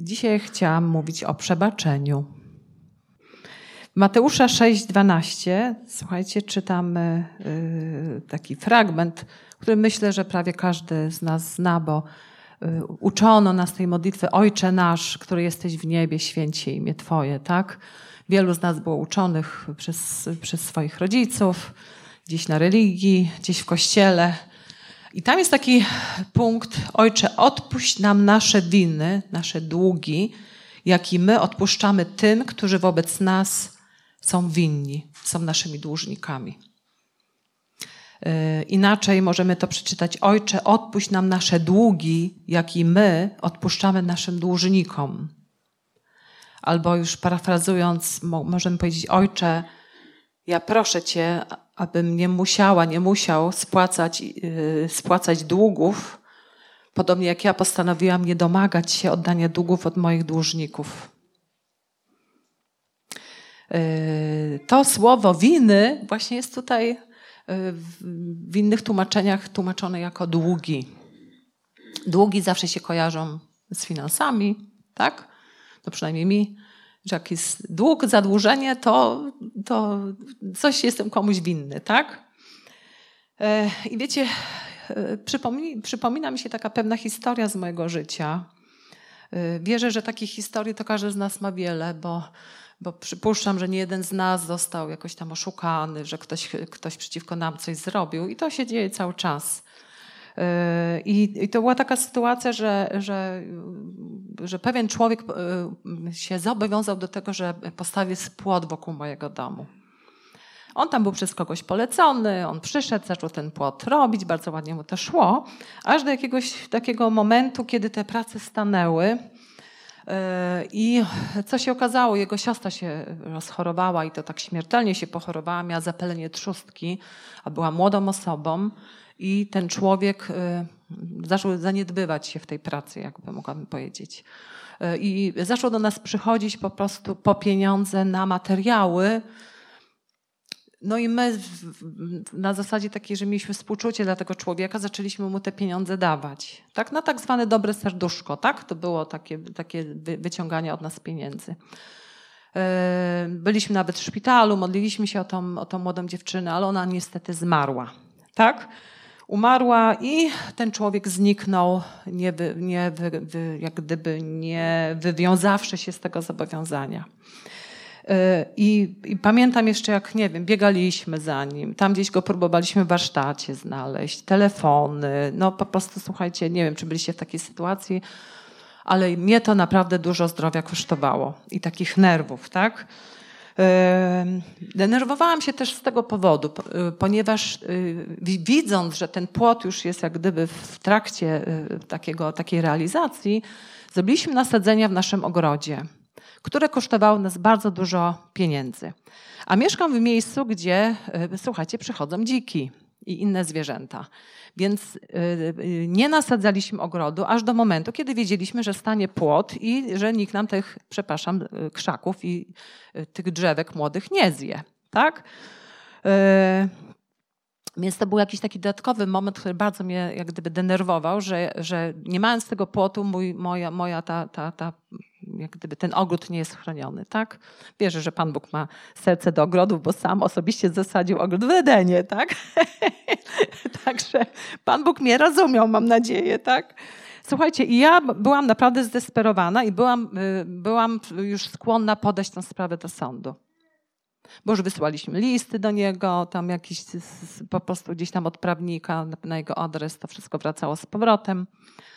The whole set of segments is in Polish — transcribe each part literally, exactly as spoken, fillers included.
Dzisiaj chciałam mówić o przebaczeniu. Mateusza sześć dwanaście, słuchajcie, czytamy taki fragment, który myślę, że prawie każdy z nas zna, bo uczono nas tej modlitwy Ojcze nasz, który jesteś w niebie, święć się imię Twoje, tak? Wielu z nas było uczonych przez, przez swoich rodziców, gdzieś na religii, gdzieś w kościele. I tam jest taki punkt, Ojcze, odpuść nam nasze winy, nasze długi, jak i my odpuszczamy tym, którzy wobec nas są winni, są naszymi dłużnikami. Yy, inaczej możemy to przeczytać, Ojcze, odpuść nam nasze długi, jak i my odpuszczamy naszym dłużnikom. Albo już parafrazując, mo- możemy powiedzieć, Ojcze, ja proszę Cię, abym nie musiała, nie musiał spłacać, yy, spłacać długów, podobnie jak ja postanowiłam nie domagać się oddania długów od moich dłużników. Yy, to słowo winy właśnie jest tutaj yy, w innych tłumaczeniach tłumaczone jako długi. Długi zawsze się kojarzą z finansami, tak? To przynajmniej mi, że jak jest dług, zadłużenie, to, to coś jestem komuś winny, tak? Yy, I wiecie, yy, przypomni, przypomina mi się taka pewna historia z mojego życia. Yy, wierzę, że takich historii to każdy z nas ma wiele, bo Bo przypuszczam, że nie jeden z nas został jakoś tam oszukany, że ktoś, ktoś przeciwko nam coś zrobił i to się dzieje cały czas. I, i to była taka sytuacja, że, że, że pewien człowiek się zobowiązał do tego, że postawi płot wokół mojego domu. On tam był przez kogoś polecony, on przyszedł, zaczął ten płot robić, bardzo ładnie mu to szło, aż do jakiegoś takiego momentu, kiedy te prace stanęły. I co się okazało, jego siostra się rozchorowała i to tak śmiertelnie się pochorowała, miała zapalenie trzustki, a była młodą osobą i ten człowiek zaczął zaniedbywać się w tej pracy, jakby mogłabym powiedzieć. I zaczął do nas przychodzić po prostu po pieniądze na materiały. No i my na zasadzie takiej, że mieliśmy współczucie dla tego człowieka, zaczęliśmy mu te pieniądze dawać. Tak, na tak zwane dobre serduszko, tak? To było takie, takie wyciąganie od nas pieniędzy. Byliśmy nawet w szpitalu, modliliśmy się o tą, o tą młodą dziewczynę, ale ona niestety zmarła. Tak? Umarła i ten człowiek zniknął, nie, wy, nie wy, wy, jak gdyby nie wywiązawszy się z tego zobowiązania. I, I pamiętam jeszcze, jak, nie wiem, biegaliśmy za nim, tam gdzieś go próbowaliśmy w warsztacie znaleźć, telefony, no po prostu, słuchajcie, nie wiem, czy byliście w takiej sytuacji, ale mnie to naprawdę dużo zdrowia kosztowało i takich nerwów, tak? Denerwowałam się też z tego powodu, ponieważ widząc, że ten płot już jest jak gdyby w trakcie takiego, takiej realizacji, zrobiliśmy nasadzenia w naszym ogrodzie, które kosztowały nas bardzo dużo pieniędzy. A mieszkam w miejscu, gdzie, słuchajcie, przychodzą dziki i inne zwierzęta. Więc nie nasadzaliśmy ogrodu aż do momentu, kiedy wiedzieliśmy, że stanie płot i że nikt nam tych, przepraszam, krzaków i tych drzewek młodych nie zje. Tak? Więc to był jakiś taki dodatkowy moment, który bardzo mnie jak gdyby denerwował, że, że nie mając tego płotu, mój, moja, moja ta, ta, ta, jak gdyby ten ogród nie jest chroniony. Tak? Wierzę, że Pan Bóg ma serce do ogrodów, bo sam osobiście zasadził ogród w Edenie. Tak? Także Pan Bóg mnie rozumiał, mam nadzieję. Tak? Słuchajcie, i ja byłam naprawdę zdesperowana i byłam, byłam już skłonna podać tę sprawę do sądu. Bo już wysłaliśmy listy do niego, tam jakiś po prostu gdzieś tam od prawnika na jego adres, to wszystko wracało z powrotem.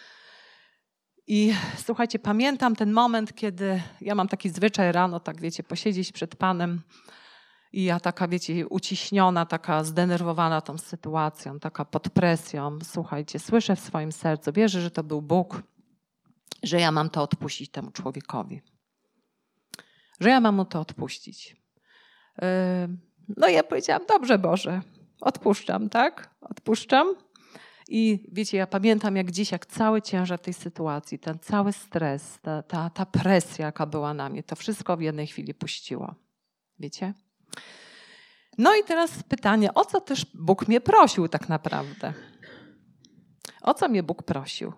I słuchajcie, pamiętam ten moment, kiedy ja mam taki zwyczaj rano, tak wiecie, posiedzieć przed Panem i ja taka, wiecie, uciśniona, taka zdenerwowana tą sytuacją, taka pod presją. Słuchajcie, słyszę w swoim sercu, wierzę, że to był Bóg, że ja mam to odpuścić temu człowiekowi. Że ja mam mu to odpuścić. No i ja powiedziałam, dobrze Boże, odpuszczam, tak? Odpuszczam. I wiecie, ja pamiętam jak dziś, jak cały ciężar tej sytuacji, ten cały stres, ta, ta, ta presja, jaka była na mnie, to wszystko w jednej chwili puściło. Wiecie? No i teraz pytanie, o co też Bóg mnie prosił tak naprawdę? O co mnie Bóg prosił?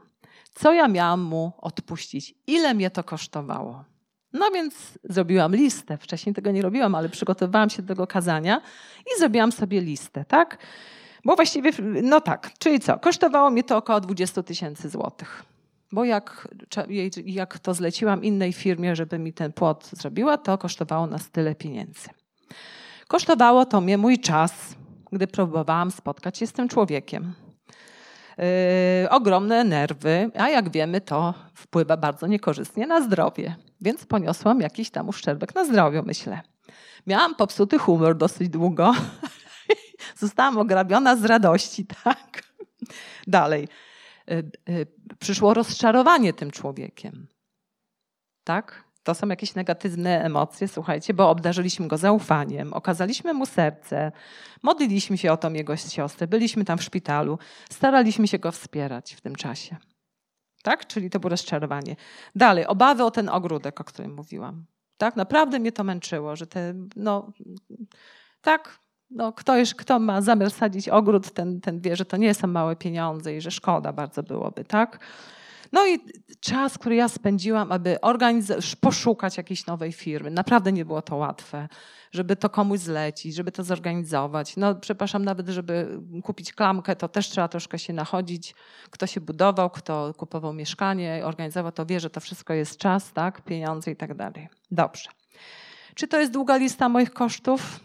Co ja miałam mu odpuścić? Ile mnie to kosztowało? No więc zrobiłam listę. Wcześniej tego nie robiłam, ale przygotowywałam się do tego kazania i zrobiłam sobie listę, tak? Bo właściwie, no tak, czyli co? Kosztowało mnie to około dwadzieścia tysięcy złotych. Bo jak, jak to zleciłam innej firmie, żeby mi ten płot zrobiła, to kosztowało nas tyle pieniędzy. Kosztowało to mnie mój czas, gdy próbowałam spotkać się z tym człowiekiem. Yy, ogromne nerwy, a jak wiemy, to wpływa bardzo niekorzystnie na zdrowie. Więc poniosłam jakiś tam uszczerbek na zdrowiu, myślę. Miałam popsuty humor dosyć długo. Zostałam ograbiona z radości, tak? Dalej. Yy, yy, przyszło rozczarowanie tym człowiekiem. Tak? To są jakieś negatywne emocje, słuchajcie, bo obdarzyliśmy go zaufaniem, okazaliśmy mu serce, modliliśmy się o tą jego siostrę, byliśmy tam w szpitalu, staraliśmy się go wspierać w tym czasie. Tak? Czyli to było rozczarowanie. Dalej, obawy o ten ogródek, o którym mówiłam. Tak? Naprawdę mnie to męczyło, że te, no, tak, no, kto, już, kto ma zamiar sadzić ogród, ten, ten wie, że to nie są małe pieniądze i że szkoda bardzo byłoby, tak? No i czas, który ja spędziłam, aby organiz- poszukać jakiejś nowej firmy. Naprawdę nie było to łatwe, żeby to komuś zlecić, żeby to zorganizować. No przepraszam, nawet żeby kupić klamkę, to też trzeba troszkę się nachodzić. Kto się budował, kto kupował mieszkanie, organizował, to wie, że to wszystko jest czas, tak, pieniądze i tak dalej. Dobrze. Czy to jest długa lista moich kosztów?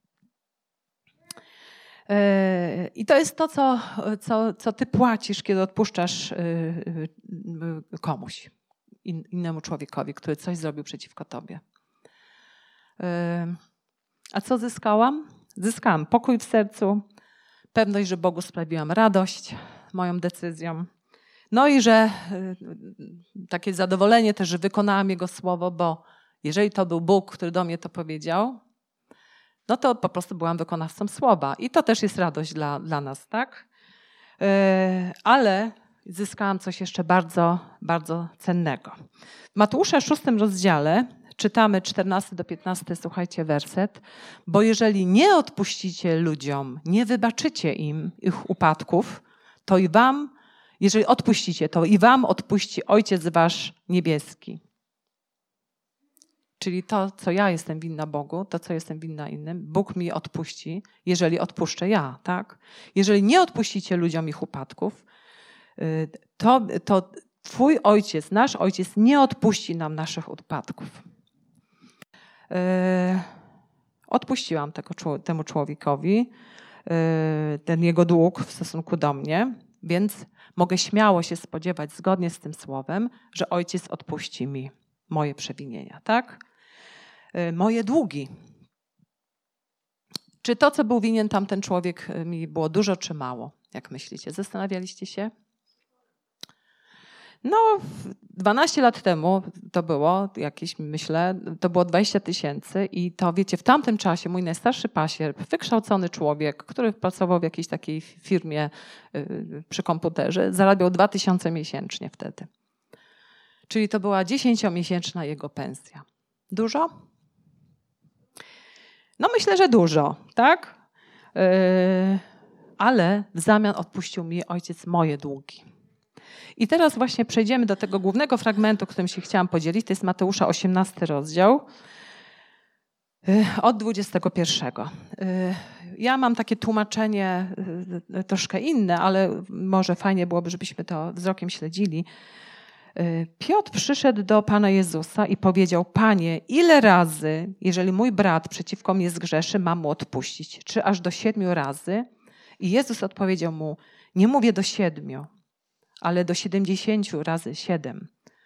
I to jest to, co, co, co ty płacisz, kiedy odpuszczasz komuś, innemu człowiekowi, który coś zrobił przeciwko tobie. A co zyskałam? Zyskałam pokój w sercu, pewność, że Bogu sprawiłam radość moją decyzją. No i że takie zadowolenie też, że wykonałam Jego słowo, bo jeżeli to był Bóg, który do mnie to powiedział, no to po prostu byłam wykonawcą słowa. I to też jest radość dla, dla nas, tak? Yy, ale zyskałam coś jeszcze bardzo, bardzo cennego. W Mateusza szóstym rozdziale czytamy czternasty do piętnastego, słuchajcie, werset. Bo jeżeli nie odpuścicie ludziom, nie wybaczycie im ich upadków, to i wam, jeżeli odpuścicie, to i wam odpuści Ojciec wasz niebieski. Czyli to, co ja jestem winna Bogu, to, co jestem winna innym, Bóg mi odpuści, jeżeli odpuszczę ja, tak? Jeżeli nie odpuścicie ludziom ich upadków, to, to Twój Ojciec, nasz Ojciec nie odpuści nam naszych upadków. Odpuściłam tego, temu człowiekowi ten jego dług w stosunku do mnie, więc mogę śmiało się spodziewać, zgodnie z tym słowem, że Ojciec odpuści mi moje przewinienia, tak? Moje długi. Czy to, co był winien tamten człowiek, mi było dużo czy mało? Jak myślicie? Zastanawialiście się? No, dwanaście lat temu to było jakieś, myślę, to było dwadzieścia tysięcy i to, wiecie, w tamtym czasie mój najstarszy pasierb, wykształcony człowiek, który pracował w jakiejś takiej firmie przy komputerze, zarabiał dwa tysiące miesięcznie wtedy. Czyli to była dziesięciomiesięczna jego pensja. Dużo? No myślę, że dużo, tak? Yy, ale w zamian odpuścił mi Ojciec moje długi. I teraz właśnie przejdziemy do tego głównego fragmentu, którym się chciałam podzielić. To jest Mateusza osiemnasty rozdział yy, od dwudziestego pierwszego. Yy, ja mam takie tłumaczenie yy, troszkę inne, ale może fajnie byłoby, żebyśmy to wzrokiem śledzili. Piotr przyszedł do Pana Jezusa i powiedział: Panie, ile razy, jeżeli mój brat przeciwko mnie zgrzeszy, mam mu odpuścić? Czy aż do siedmiu razy? I Jezus odpowiedział mu: nie mówię do siedmiu, ale do siedemdziesięciu razy siedem.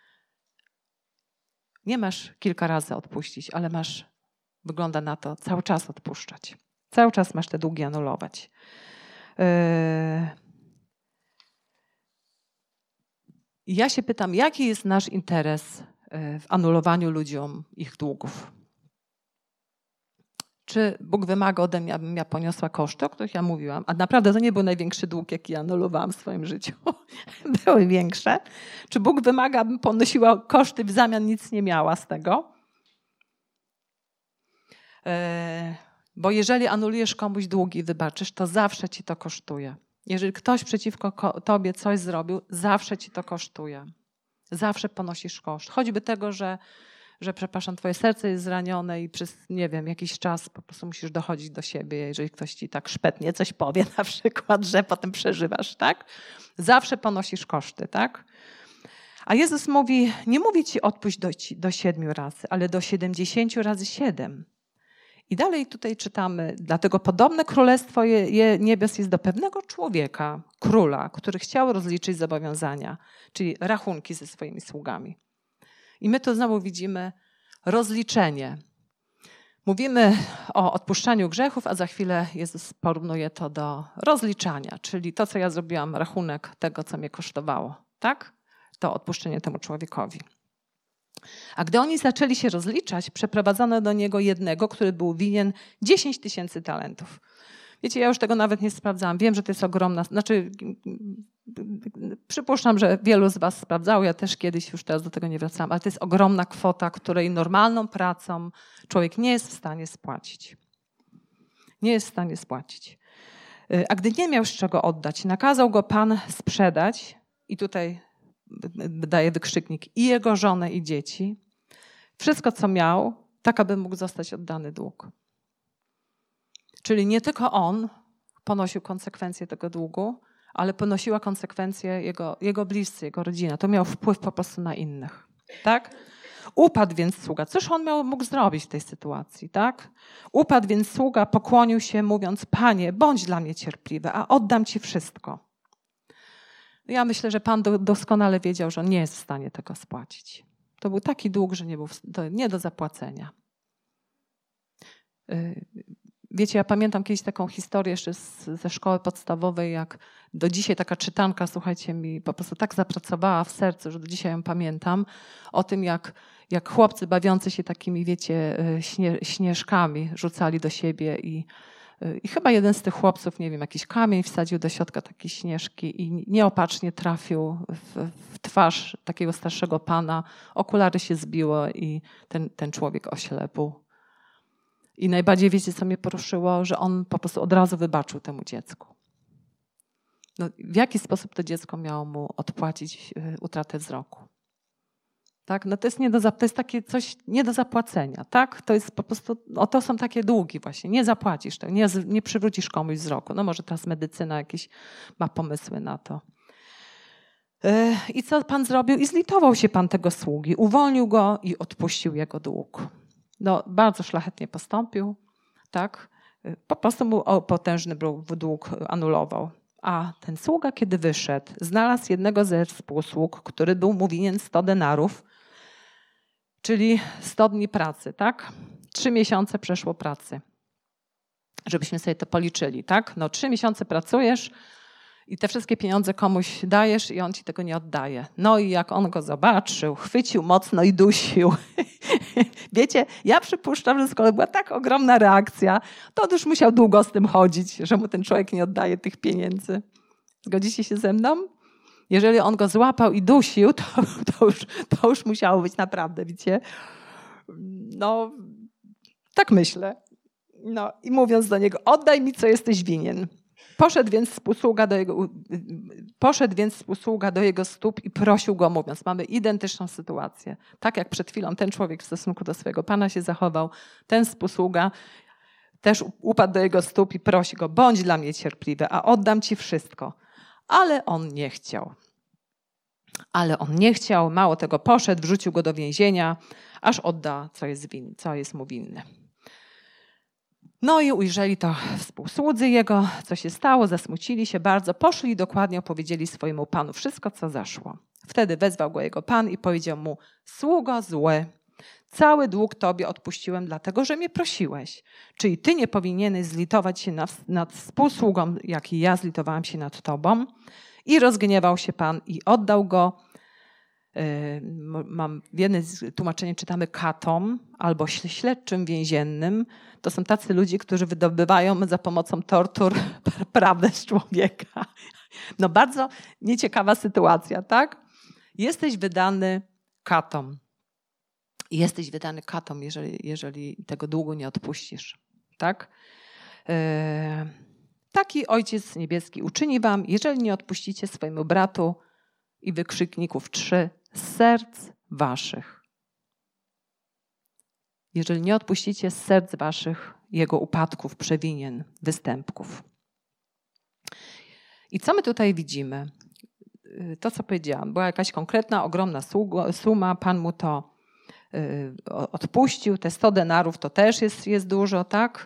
Nie masz kilka razy odpuścić, ale masz, wygląda na to, cały czas odpuszczać. Cały czas masz te długi anulować. Yy... Ja się pytam, jaki jest nasz interes w anulowaniu ludziom ich długów? Czy Bóg wymaga ode mnie, abym ja poniosła koszty, o których ja mówiłam? A naprawdę to nie był największy dług, jaki ja anulowałam w swoim życiu. Były większe. Czy Bóg wymaga, abym ponosiła koszty, w zamian nic nie miała z tego? Bo jeżeli anulujesz komuś długi, wybaczysz, to zawsze ci to kosztuje. Jeżeli ktoś przeciwko tobie coś zrobił, zawsze ci to kosztuje. Zawsze ponosisz koszt. Choćby tego, że, że przepraszam, twoje serce jest zranione i przez, nie wiem, jakiś czas po prostu musisz dochodzić do siebie, jeżeli ktoś ci tak szpetnie coś powie, na przykład, że potem przeżywasz, tak? Zawsze ponosisz koszty, tak? A Jezus mówi, nie mówi ci odpuść do, do siedmiu razy, ale do siedemdziesięciu razy siedem. I dalej tutaj czytamy, dlatego podobne królestwo je, je, niebios jest do pewnego człowieka, króla, który chciał rozliczyć zobowiązania, czyli rachunki ze swoimi sługami. I my tu znowu widzimy rozliczenie. Mówimy o odpuszczaniu grzechów, a za chwilę Jezus porównuje to do rozliczania, czyli to, co ja zrobiłam, rachunek tego, co mnie kosztowało. Tak? To odpuszczenie temu człowiekowi. A gdy oni zaczęli się rozliczać, przeprowadzono do niego jednego, który był winien dziesięć tysięcy talentów. Wiecie, ja już tego nawet nie sprawdzałam. Wiem, że to jest ogromna... Znaczy, przypuszczam, że wielu z was sprawdzało. Ja też kiedyś, już teraz do tego nie wracałam. Ale to jest ogromna kwota, której normalną pracą człowiek nie jest w stanie spłacić. Nie jest w stanie spłacić. A gdy nie miał z czego oddać, nakazał go Pan sprzedać i tutaj daje wykrzyknik i jego żonę i dzieci. Wszystko, co miał, tak aby mógł zostać oddany dług. Czyli nie tylko on ponosił konsekwencje tego długu, ale ponosiła konsekwencje jego, jego bliscy, jego rodzina. To miał wpływ po prostu na innych. Tak? Upadł więc sługa. Cóż on miał, mógł zrobić w tej sytuacji? Tak? Upadł więc sługa, pokłonił się, mówiąc: Panie, bądź dla mnie cierpliwy, a oddam ci wszystko. Ja myślę, że Pan doskonale wiedział, że on nie jest w stanie tego spłacić. To był taki dług, że nie był nie do zapłacenia. Wiecie, ja pamiętam kiedyś taką historię jeszcze z, ze szkoły podstawowej, jak do dzisiaj taka czytanka, słuchajcie, mi po prostu tak zapracowała w sercu, że do dzisiaj ją pamiętam, o tym, jak, jak chłopcy bawiący się takimi, wiecie, śnie, śnieżkami rzucali do siebie i I chyba jeden z tych chłopców, nie wiem, jakiś kamień wsadził do środka takiej śnieżki i nieopatrznie trafił w, w twarz takiego starszego pana. Okulary się zbiło i ten, ten człowiek oślepł. I najbardziej, wiecie, co mnie poruszyło? Że on po prostu od razu wybaczył temu dziecku. No, w jaki sposób to dziecko miało mu odpłacić utratę wzroku? Tak? No to jest, nie do, to jest takie coś nie do zapłacenia. Tak? To jest po prostu, o to są takie długi właśnie. Nie zapłacisz tego, nie, nie przywrócisz komuś wzroku. No może teraz medycyna jakieś ma pomysły na to. Yy, I co Pan zrobił? I zlitował się Pan tego sługi. Uwolnił go i odpuścił jego dług. No, bardzo szlachetnie postąpił. Tak? Yy, po prostu mu o, potężny dług anulował. A ten sługa, kiedy wyszedł, znalazł jednego ze współsług, który był mu winien sto denarów, czyli sto dni pracy, tak? Trzy miesiące przeszło pracy. Żebyśmy sobie to policzyli, tak? No trzy miesiące pracujesz i te wszystkie pieniądze komuś dajesz i on ci tego nie oddaje. No i jak on go zobaczył, chwycił mocno i dusił. Wiecie, ja przypuszczam, że z kolei była tak ogromna reakcja, to on już musiał długo z tym chodzić, że mu ten człowiek nie oddaje tych pieniędzy. Zgodzicie się ze mną? Jeżeli on go złapał i dusił, to, to, już, to już musiało być naprawdę, wiecie. No, tak myślę. No i mówiąc do niego, oddaj mi, co jesteś winien. Poszedł więc współsługa do jego, poszedł więc współsługa do jego stóp i prosił go, mówiąc, mamy identyczną sytuację. Tak jak przed chwilą ten człowiek w stosunku do swojego pana się zachował, ten współsługa też upadł do jego stóp i prosi go, bądź dla mnie cierpliwy, a oddam ci wszystko. Ale on nie chciał. Ale on nie chciał, mało tego poszedł, wrzucił go do więzienia, aż odda, co jest, win, co jest mu winne. No i ujrzeli to współsłudzy jego, co się stało, zasmucili się bardzo, poszli i dokładnie opowiedzieli swojemu panu wszystko, co zaszło. Wtedy wezwał go jego pan i powiedział mu, sługo zły, cały dług tobie odpuściłem, dlatego że mnie prosiłeś. Czyli ty nie powinieneś zlitować się nad, nad współsługą, jak i ja zlitowałam się nad tobą. I rozgniewał się pan i oddał go. Mam w jednym tłumaczeniu czytamy katom albo śledczym więziennym. To są tacy ludzie, którzy wydobywają za pomocą tortur prawdę z człowieka. No bardzo nieciekawa sytuacja, tak? Jesteś wydany katom. Jesteś wydany katom, jeżeli, jeżeli tego długu nie odpuścisz, tak? Taki Ojciec Niebieski uczyni wam, jeżeli nie odpuścicie swojemu bratu i wykrzykników trzy z serc waszych. Jeżeli nie odpuścicie z serc waszych jego upadków, przewinien, występków. I co my tutaj widzimy? To, co powiedziałam, była jakaś konkretna, ogromna suma, Pan mu to odpuścił, te sto denarów to też jest, jest dużo, tak?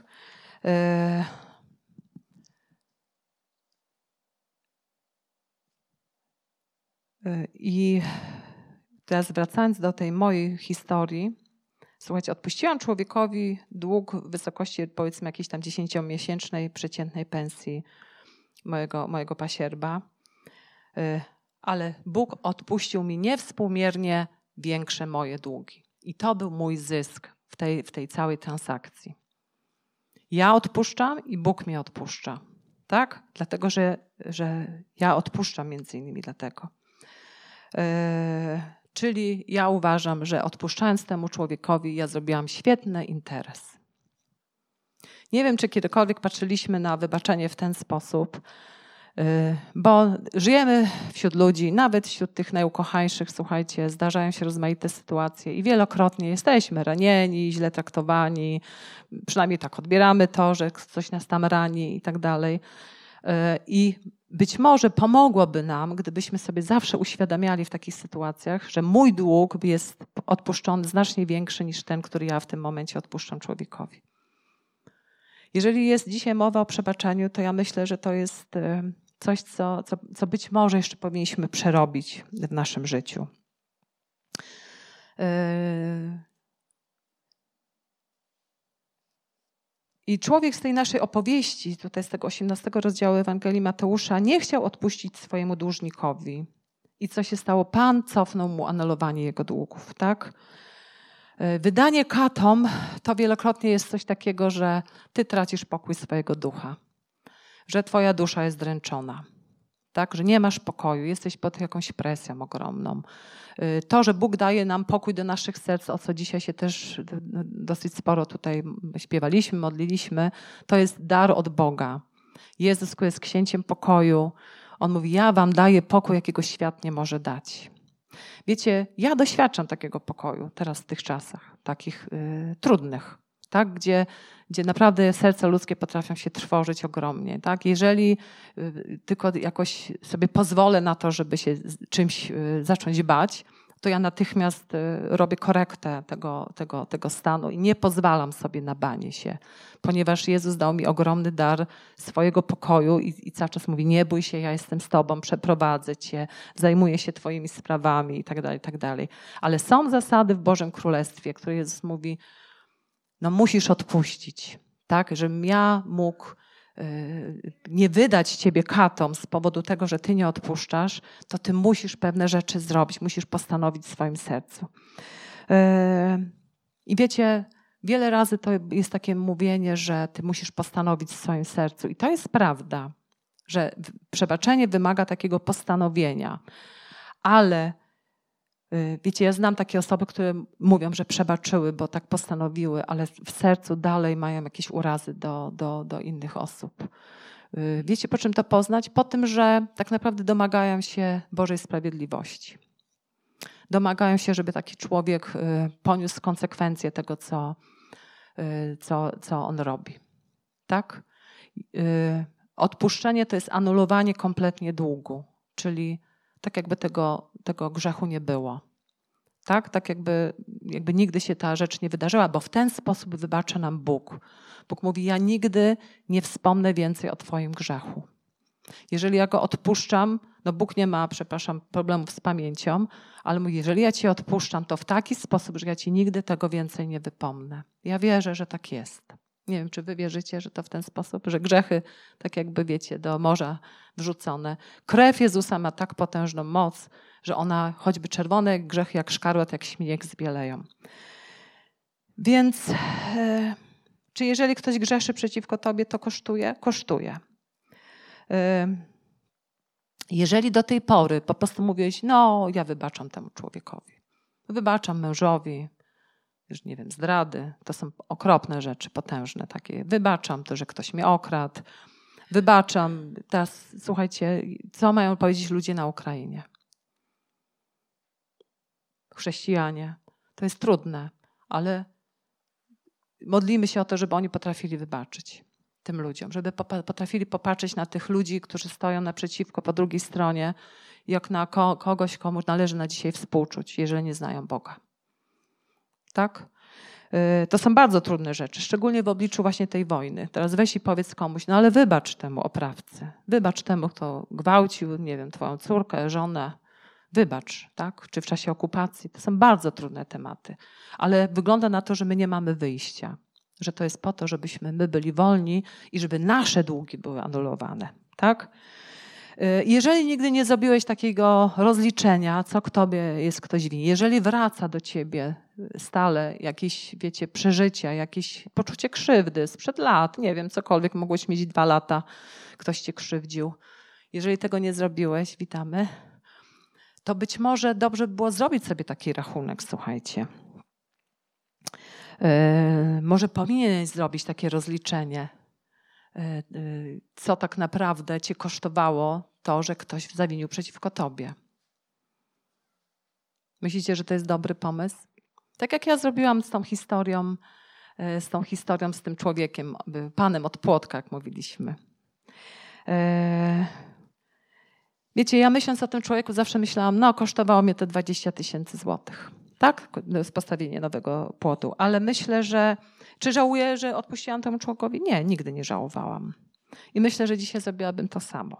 I teraz wracając do tej mojej historii, słuchajcie, odpuściłam człowiekowi dług w wysokości powiedzmy jakiejś tam dziesięciomiesięcznej przeciętnej pensji mojego, mojego pasierba, ale Bóg odpuścił mi niewspółmiernie większe moje długi. I to był mój zysk w tej, w tej całej transakcji. Ja odpuszczam i Bóg mnie odpuszcza. Tak? Dlatego, że, że ja odpuszczam między innymi dlatego. Yy, czyli ja uważam, że odpuszczając temu człowiekowi, ja zrobiłam świetny interes. Nie wiem, czy kiedykolwiek patrzyliśmy na wybaczenie w ten sposób, bo żyjemy wśród ludzi, nawet wśród tych najukochańszych, słuchajcie, zdarzają się rozmaite sytuacje i wielokrotnie jesteśmy ranieni, źle traktowani, przynajmniej tak odbieramy to, że coś nas tam rani i tak dalej. I być może pomogłoby nam, gdybyśmy sobie zawsze uświadamiali w takich sytuacjach, że mój dług jest odpuszczony znacznie większy niż ten, który ja w tym momencie odpuszczam człowiekowi. Jeżeli jest dzisiaj mowa o przebaczeniu, to ja myślę, że to jest coś, co, co, co być może jeszcze powinniśmy przerobić w naszym życiu. I człowiek z tej naszej opowieści, tutaj z tego osiemnastego rozdziału Ewangelii Mateusza, nie chciał odpuścić swojemu dłużnikowi. I co się stało? Pan cofnął mu anulowanie jego długów, tak? Wydanie katom to wielokrotnie jest coś takiego, że ty tracisz pokój swojego ducha, że twoja dusza jest dręczona, tak? Że nie masz pokoju, jesteś pod jakąś presją ogromną. To, że Bóg daje nam pokój do naszych serc, o co dzisiaj się też dosyć sporo tutaj śpiewaliśmy, modliliśmy, to jest dar od Boga. Jezus, który jest księciem pokoju, On mówi, ja wam daję pokój, jakiego świat nie może dać. Wiecie, ja doświadczam takiego pokoju teraz w tych czasach, takich y, trudnych, tak? Gdzie, gdzie naprawdę serca ludzkie potrafią się trwożyć ogromnie. Tak? Jeżeli y, tylko jakoś sobie pozwolę na to, żeby się czymś y, zacząć bać, to ja natychmiast y, robię korektę tego, tego, tego stanu i nie pozwalam sobie na banie się, ponieważ Jezus dał mi ogromny dar swojego pokoju i, i cały czas mówi, nie bój się, ja jestem z tobą, przeprowadzę cię, zajmuję się twoimi sprawami i tak dalej, i tak dalej. Ale są zasady w Bożym Królestwie, które Jezus mówi, no musisz odpuścić, tak, żebym ja mógł nie wydać ciebie katom z powodu tego, że ty nie odpuszczasz, to ty musisz pewne rzeczy zrobić, musisz postanowić w swoim sercu. I wiecie, wiele razy to jest takie mówienie, że ty musisz postanowić w swoim sercu. I to jest prawda, że przebaczenie wymaga takiego postanowienia. Ale wiecie, ja znam takie osoby, które mówią, że przebaczyły, bo tak postanowiły, ale w sercu dalej mają jakieś urazy do, do, do innych osób. Wiecie, po czym to poznać? Po tym, że tak naprawdę domagają się Bożej sprawiedliwości. Domagają się, żeby taki człowiek poniósł konsekwencje tego, co, co, co on robi. Tak? Odpuszczenie to jest anulowanie kompletnie długu, czyli tak jakby tego, tego grzechu nie było. Tak, tak jakby, jakby nigdy się ta rzecz nie wydarzyła, bo w ten sposób wybacza nam Bóg. Bóg mówi, ja nigdy nie wspomnę więcej o twoim grzechu. Jeżeli ja go odpuszczam, no Bóg nie ma, przepraszam, problemów z pamięcią, ale mówi, jeżeli ja cię odpuszczam, to w taki sposób, że ja ci nigdy tego więcej nie wypomnę. Ja wierzę, że tak jest. Nie wiem, czy wy wierzycie, że to w ten sposób, że grzechy, tak jakby wiecie, do morza wrzucone. Krew Jezusa ma tak potężną moc, że ona, choćby czerwone grzechy jak szkarłat, jak śmiech zbieleją. Więc e, czy jeżeli ktoś grzeszy przeciwko tobie, to kosztuje? Kosztuje. E, jeżeli do tej pory po prostu mówiłeś, no ja wybaczam temu człowiekowi, wybaczam mężowi, już nie wiem, zdrady, to są okropne rzeczy, potężne takie. Wybaczam to, że ktoś mnie okradł, wybaczam. Teraz słuchajcie, co mają powiedzieć ludzie na Ukrainie? Chrześcijanie. To jest trudne, ale modlimy się o to, żeby oni potrafili wybaczyć tym ludziom, żeby potrafili popatrzeć na tych ludzi, którzy stoją naprzeciwko, po drugiej stronie, jak na kogoś, komu należy na dzisiaj współczuć, jeżeli nie znają Boga. Tak? To są bardzo trudne rzeczy, szczególnie w obliczu właśnie tej wojny. Teraz weź i powiedz komuś, no ale wybacz temu oprawcy, wybacz temu, kto gwałcił, nie wiem, twoją córkę, żonę. Wybacz, tak? Czy w czasie okupacji. To są bardzo trudne tematy. Ale wygląda na to, że my nie mamy wyjścia. Że to jest po to, żebyśmy my byli wolni i żeby nasze długi były anulowane. Tak? Jeżeli nigdy nie zrobiłeś takiego rozliczenia, co k tobie jest ktoś winien, jeżeli wraca do ciebie stale jakieś, wiecie, przeżycia, jakieś poczucie krzywdy sprzed lat, nie wiem, cokolwiek, mogłeś mieć dwa lata, ktoś cię krzywdził. Jeżeli tego nie zrobiłeś, witamy, to być może dobrze by było zrobić sobie taki rachunek, słuchajcie. Yy, może powinieneś zrobić takie rozliczenie, yy, yy, co tak naprawdę cię kosztowało to, że ktoś zawinił przeciwko tobie. Myślicie, że to jest dobry pomysł? Tak jak ja zrobiłam z tą historią, yy, z tą historią, z tym człowiekiem, panem od Płotka, jak mówiliśmy. Yy, Wiecie, ja myśląc o tym człowieku zawsze myślałam, no kosztowało mnie te dwadzieścia tysięcy złotych. Tak? Postawienie nowego płotu. Ale myślę, że... Czy żałuję, że odpuściłam temu człowiekowi? Nie, nigdy nie żałowałam. I myślę, że dzisiaj zrobiłabym to samo.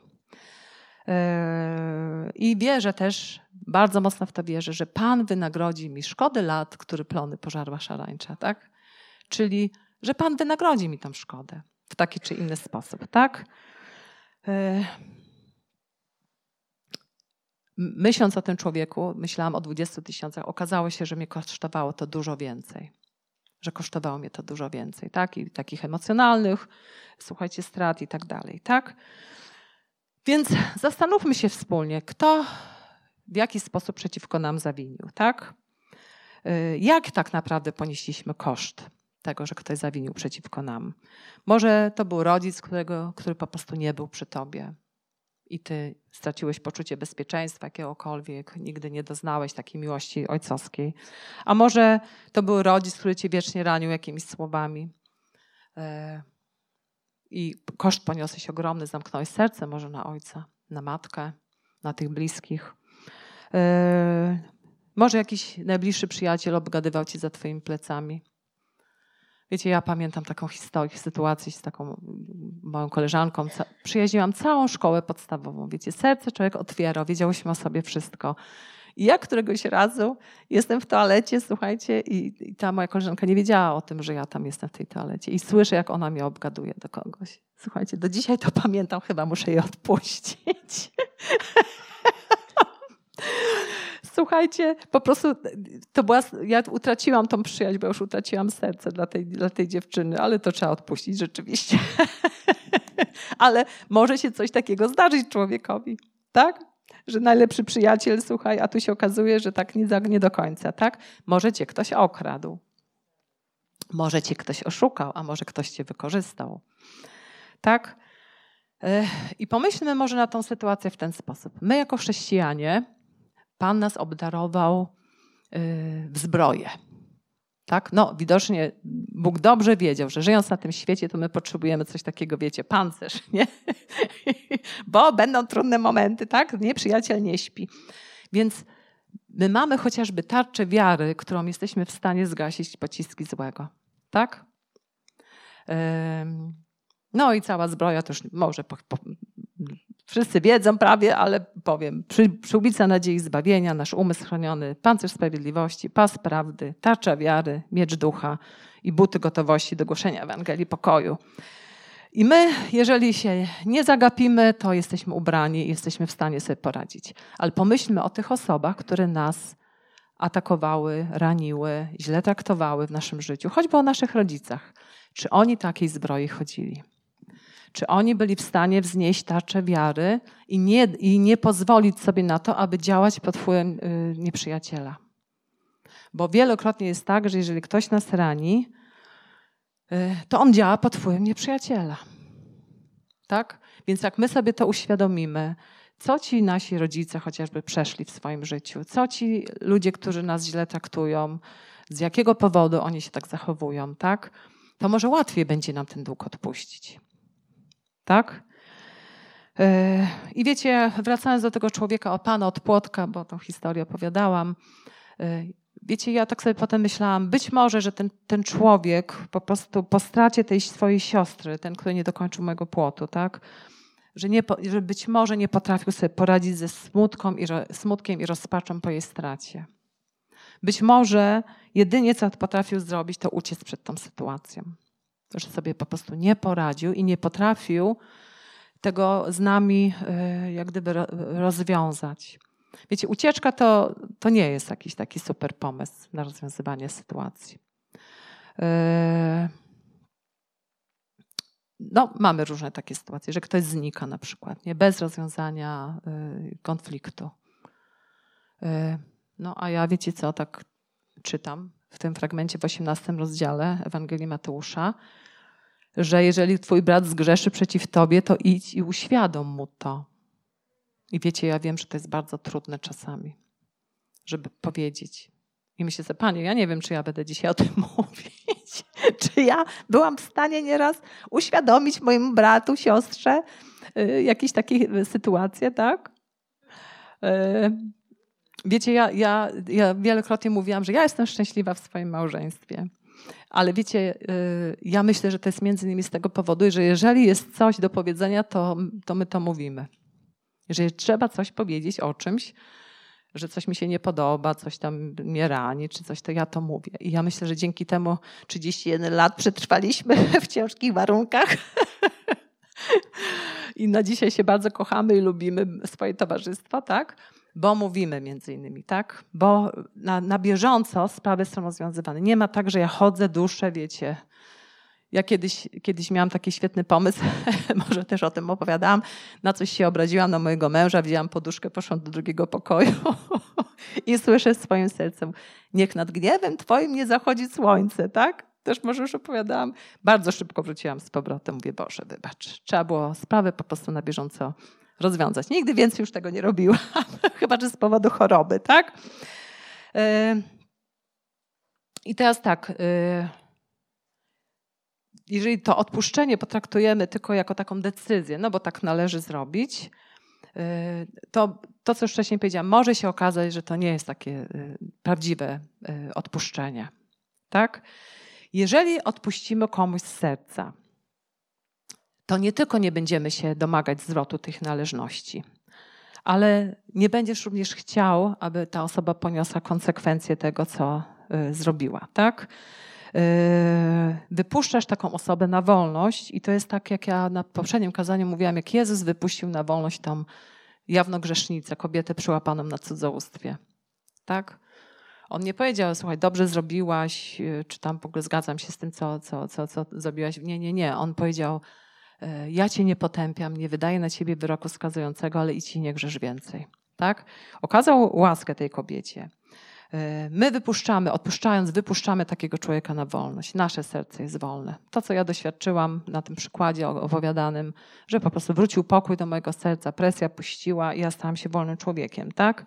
I wierzę też, bardzo mocno w to wierzę, że Pan wynagrodzi mi szkody lat, który plony pożarła szarańcza. Tak? Czyli, że Pan wynagrodzi mi tą szkodę w taki czy inny sposób. Tak? Myśląc o tym człowieku, myślałam o dwudziestu tysiącach. Okazało się, że mnie kosztowało to dużo więcej. Że kosztowało mnie to dużo więcej. Tak? I takich emocjonalnych, słuchajcie, strat i tak dalej. Tak? Więc zastanówmy się wspólnie, kto w jaki sposób przeciwko nam zawinił. Tak? Jak tak naprawdę ponieśliśmy koszt tego, że ktoś zawinił przeciwko nam? Może to był rodzic, którego, który po prostu nie był przy tobie. I ty straciłeś poczucie bezpieczeństwa jakiegokolwiek, nigdy nie doznałeś takiej miłości ojcowskiej. A może to był rodzic, który cię wiecznie ranił jakimiś słowami. I koszt poniosłeś ogromny, zamknąłeś serce może na ojca, na matkę, na tych bliskich. Może jakiś najbliższy przyjaciel obgadywał cię za twoimi plecami. Wiecie, ja pamiętam taką historię, sytuację z taką moją koleżanką. Przyjaźniłam całą szkołę podstawową. Wiecie, serce człowiek otwierał, wiedziałyśmy o sobie wszystko. I ja któregoś razu jestem w toalecie, słuchajcie, i, i ta moja koleżanka nie wiedziała o tym, że ja tam jestem w tej toalecie. I słyszę, jak ona mnie obgaduje do kogoś. Słuchajcie, do dzisiaj to pamiętam, chyba muszę jej odpuścić. Słuchajcie, po prostu to była, ja utraciłam tą przyjaźń, bo już utraciłam serce dla tej, dla tej dziewczyny, ale to trzeba odpuścić rzeczywiście. Ale może się coś takiego zdarzyć człowiekowi, tak? Że najlepszy przyjaciel, słuchaj, a tu się okazuje, że tak nie, nie do końca, tak? Może cię ktoś okradł, może cię ktoś oszukał, a może ktoś cię wykorzystał, tak? I pomyślmy może na tą sytuację w ten sposób. My jako chrześcijanie, Pan nas obdarował w zbroję. Tak? No, widocznie Bóg dobrze wiedział, że żyjąc na tym świecie, to my potrzebujemy coś takiego, wiecie, pancerz, nie? Bo będą trudne momenty, tak? Nie, przyjaciel nie śpi. Więc my mamy chociażby tarczę wiary, którą jesteśmy w stanie zgasić pociski złego. Tak? No i cała zbroja też może... Po, po, wszyscy wiedzą prawie, ale powiem. Przy, przyłbica nadziei zbawienia, nasz umysł chroniony, pancerz sprawiedliwości, pas prawdy, tarcza wiary, miecz ducha i buty gotowości do głoszenia Ewangelii pokoju. I my, jeżeli się nie zagapimy, to jesteśmy ubrani i jesteśmy w stanie sobie poradzić. Ale pomyślmy o tych osobach, które nas atakowały, raniły, źle traktowały w naszym życiu, choćby o naszych rodzicach. Czy oni takiej zbroi chodzili? Czy oni byli w stanie wznieść tarczę wiary i nie, i nie pozwolić sobie na to, aby działać pod wpływem y, nieprzyjaciela? Bo wielokrotnie jest tak, że jeżeli ktoś nas rani, y, to on działa pod wpływem nieprzyjaciela. Tak? Więc jak my sobie to uświadomimy, co ci nasi rodzice chociażby przeszli w swoim życiu, co ci ludzie, którzy nas źle traktują, z jakiego powodu oni się tak zachowują, tak? To może łatwiej będzie nam ten dług odpuścić. Tak? I wiecie, wracając do tego człowieka o Pana od płotka, bo tą historię opowiadałam, wiecie, ja tak sobie potem myślałam, być może, że ten, ten człowiek po prostu po stracie tej swojej siostry, ten, który nie dokończył mojego płotu, tak? Że, nie, że być może nie potrafił sobie poradzić ze smutką i, smutkiem i rozpaczą po jej stracie. Być może jedynie, co potrafił zrobić, to uciec przed tą sytuacją. Że sobie po prostu nie poradził i nie potrafił tego z nami jak gdyby rozwiązać. Wiecie, ucieczka to, to nie jest jakiś taki super pomysł na rozwiązywanie sytuacji. No, mamy różne takie sytuacje, że ktoś znika na przykład, nie? Bez rozwiązania konfliktu. No, a ja wiecie co, tak czytam w tym fragmencie w osiemnastym rozdziale Ewangelii Mateusza, że jeżeli twój brat zgrzeszy przeciw tobie, to idź i uświadom mu to. I wiecie, ja wiem, że to jest bardzo trudne czasami, żeby powiedzieć. I myślę sobie, Panie, ja nie wiem, czy ja będę dzisiaj o tym mówić. Czy ja byłam w stanie nieraz uświadomić mojemu bratu, siostrze y, jakieś takie sytuacje, tak? Y, wiecie, ja, ja, ja wielokrotnie mówiłam, że ja jestem szczęśliwa w swoim małżeństwie. Ale wiecie, y, ja myślę, że to jest między innymi z tego powodu, że jeżeli jest coś do powiedzenia, to, to my to mówimy. Jeżeli trzeba coś powiedzieć o czymś, że coś mi się nie podoba, coś tam mnie rani, czy coś, to ja to mówię. I ja myślę, że dzięki temu trzydzieści jeden lat przetrwaliśmy w ciężkich warunkach. I na dzisiaj się bardzo kochamy i lubimy swoje towarzystwo, tak? Bo mówimy między innymi, tak? Bo na, na bieżąco sprawy są rozwiązywane. Nie ma tak, że ja chodzę, duszę, wiecie. Ja kiedyś, kiedyś miałam taki świetny pomysł, może też o tym opowiadałam, na coś się obraziłam, na mojego męża, wzięłam poduszkę, poszłam do drugiego pokoju i słyszę w swoim sercu, niech nad gniewem twoim nie zachodzi słońce, tak? Też może już opowiadałam. Bardzo szybko wróciłam z powrotem, mówię, Boże, wybacz. Trzeba było sprawę po prostu na bieżąco rozwiązać. Nigdy więcej już tego nie robiłam, chyba że z powodu choroby, tak? I teraz tak... Jeżeli to odpuszczenie potraktujemy tylko jako taką decyzję, no bo tak należy zrobić, to to, co już wcześniej powiedziałam, może się okazać, że to nie jest takie prawdziwe odpuszczenie. Tak? Jeżeli odpuścimy komuś z serca, to nie tylko nie będziemy się domagać zwrotu tych należności, ale nie będziesz również chciał, aby ta osoba poniosła konsekwencje tego, co zrobiła. Tak? Wypuszczasz taką osobę na wolność i to jest tak, jak ja na poprzednim kazaniu mówiłam, jak Jezus wypuścił na wolność tą jawną grzesznicę, kobietę przyłapaną na cudzołóstwie. Tak? On nie powiedział, słuchaj, dobrze zrobiłaś, czy tam w ogóle zgadzam się z tym, co, co, co, co zrobiłaś. Nie, nie, nie. On powiedział, ja cię nie potępiam, nie wydaję na ciebie wyroku skazującego, ale idź i nie grzesz więcej. Tak? Okazał łaskę tej kobiecie. My wypuszczamy, odpuszczając, wypuszczamy takiego człowieka na wolność. Nasze serce jest wolne. To, co ja doświadczyłam na tym przykładzie opowiadanym, że po prostu wrócił pokój do mojego serca, presja puściła i ja stałam się wolnym człowiekiem. Tak?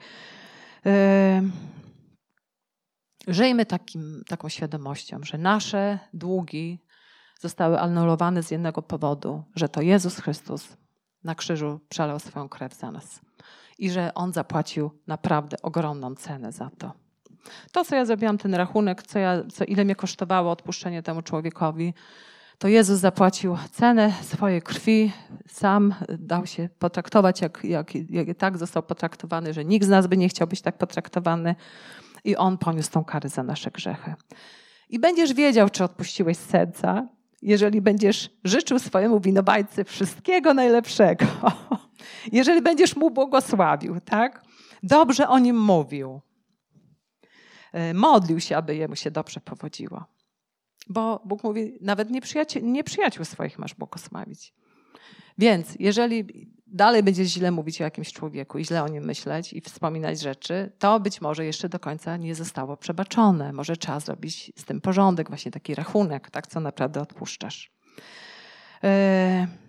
Żyjmy takim, taką świadomością, że nasze długi zostały anulowane z jednego powodu, że to Jezus Chrystus na krzyżu przelał swoją krew za nas i że On zapłacił naprawdę ogromną cenę za to. To, co ja zrobiłam, ten rachunek, co ja, co, ile mnie kosztowało odpuszczenie temu człowiekowi, to Jezus zapłacił cenę swojej krwi, sam dał się potraktować, jak, jak, jak tak został potraktowany, że nikt z nas by nie chciał być tak potraktowany i On poniósł tą karę za nasze grzechy. I będziesz wiedział, czy odpuściłeś z serca, jeżeli będziesz życzył swojemu winowajcy wszystkiego najlepszego. Jeżeli będziesz mu błogosławił, tak? Dobrze o nim mówił. Modlił się, aby jemu się dobrze powodziło. Bo Bóg mówi, nawet nieprzyjaciół, nieprzyjaciół swoich masz błogosławić. Więc jeżeli dalej będziesz źle mówić o jakimś człowieku i źle o nim myśleć i wspominać rzeczy, to być może jeszcze do końca nie zostało przebaczone. Może trzeba zrobić z tym porządek, właśnie taki rachunek, tak, co naprawdę odpuszczasz.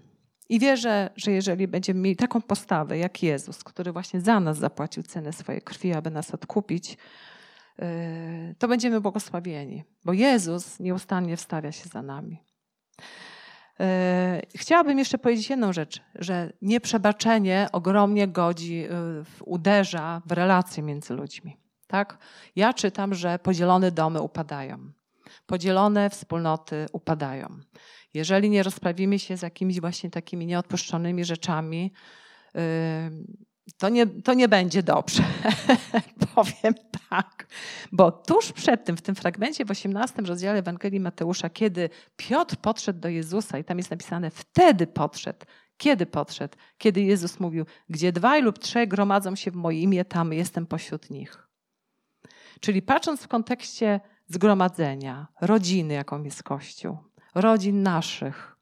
I wierzę, że jeżeli będziemy mieli taką postawę jak Jezus, który właśnie za nas zapłacił cenę swojej krwi, aby nas odkupić, to będziemy błogosławieni, bo Jezus nieustannie wstawia się za nami. Chciałabym jeszcze powiedzieć jedną rzecz, że nieprzebaczenie ogromnie godzi, uderza w relacje między ludźmi. Tak? Ja czytam, że podzielone domy upadają, podzielone wspólnoty upadają. Jeżeli nie rozprawimy się z jakimiś właśnie takimi nieodpuszczonymi rzeczami, to nie, to nie będzie dobrze. Powiem tak. Bo tuż przed tym, w tym fragmencie w osiemnastym rozdziale Ewangelii Mateusza, kiedy Piotr podszedł do Jezusa i tam jest napisane, wtedy podszedł. Kiedy podszedł? Kiedy Jezus mówił, gdzie dwaj lub trzej gromadzą się w moje imię, tam jestem pośród nich. Czyli patrząc w kontekście zgromadzenia, rodziny, jaką jest Kościół, rodzin naszych,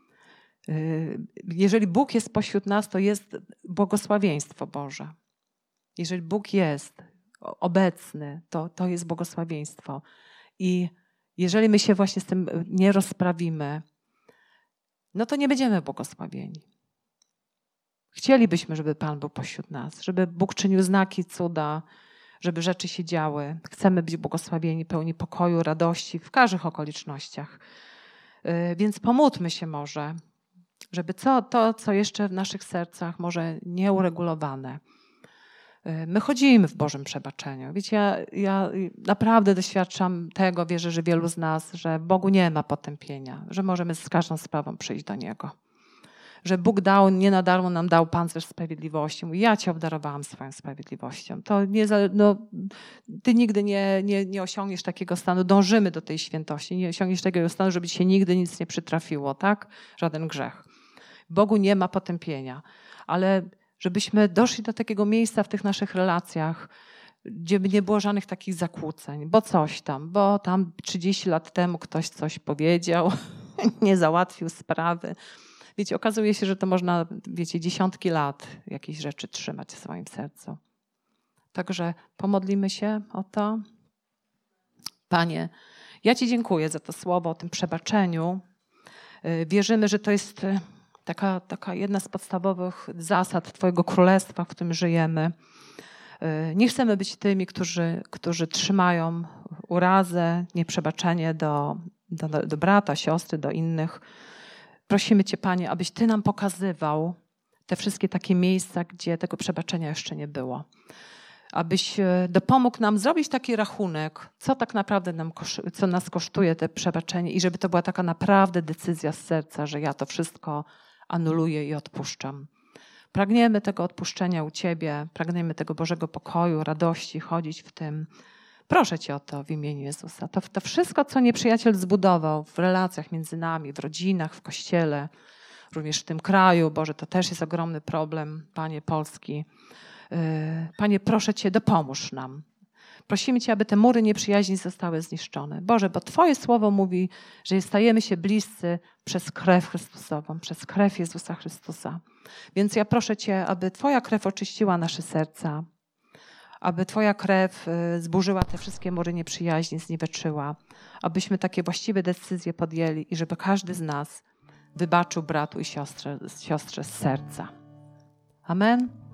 jeżeli Bóg jest pośród nas, to jest błogosławieństwo Boże. Jeżeli Bóg jest obecny, to, to jest błogosławieństwo. I jeżeli my się właśnie z tym nie rozprawimy, no to nie będziemy błogosławieni. Chcielibyśmy, żeby Pan był pośród nas, żeby Bóg czynił znaki, cuda, żeby rzeczy się działy. Chcemy być błogosławieni, pełni pokoju, radości w każdych okolicznościach. Więc pomódlmy się może, żeby co, to, co jeszcze w naszych sercach może nieuregulowane. My chodzimy w Bożym przebaczeniu. Wiecie, ja, ja naprawdę doświadczam tego, wierzę, że wielu z nas, że Bogu nie ma potępienia, że możemy z każdą sprawą przyjść do Niego. Że Bóg dał, nie na darmo nam dał pancerz sprawiedliwości. Mówi, ja Cię obdarowałam swoją sprawiedliwością. To nie, no, Ty nigdy nie, nie, nie osiągniesz takiego stanu. Dążymy do tej świętości. Nie osiągniesz takiego stanu, żeby Ci się nigdy nic nie przytrafiło, tak? Żaden grzech. Bogu nie ma potępienia. Ale żebyśmy doszli do takiego miejsca w tych naszych relacjach, gdzie by nie było żadnych takich zakłóceń, bo coś tam, bo tam trzydzieści lat temu ktoś coś powiedział, nie załatwił sprawy. Wiecie, okazuje się, że to można, wiecie, dziesiątki lat jakieś rzeczy trzymać w swoim sercu. Także pomodlimy się o to. Panie, ja Ci dziękuję za to słowo o tym przebaczeniu. Wierzymy, że to jest taka, taka jedna z podstawowych zasad Twojego Królestwa, w którym żyjemy. Nie chcemy być tymi, którzy, którzy trzymają urazę, nieprzebaczenie do, do, do brata, siostry, do innych. Prosimy Cię, Panie, abyś Ty nam pokazywał te wszystkie takie miejsca, gdzie tego przebaczenia jeszcze nie było. Abyś dopomógł nam zrobić taki rachunek, co tak naprawdę nam, co nas kosztuje te przebaczenie i żeby to była taka naprawdę decyzja z serca, że ja to wszystko anuluję i odpuszczam. Pragniemy tego odpuszczenia u Ciebie, pragniemy tego Bożego pokoju, radości, chodzić w tym. Proszę Cię o to w imieniu Jezusa. To, to wszystko, co nieprzyjaciel zbudował w relacjach między nami, w rodzinach, w Kościele, również w tym kraju, Boże, to też jest ogromny problem, Panie Polski. Panie, proszę Cię, dopomóż nam. Prosimy Cię, aby te mury nieprzyjaźni zostały zniszczone. Boże, bo Twoje słowo mówi, że stajemy się bliscy przez krew Chrystusową, przez krew Jezusa Chrystusa. Więc ja proszę Cię, aby Twoja krew oczyściła nasze serca, aby Twoja krew zburzyła te wszystkie mury nieprzyjaźni, zniweczyła, abyśmy takie właściwe decyzje podjęli i żeby każdy z nas wybaczył bratu i siostrze, siostrze z serca. Amen.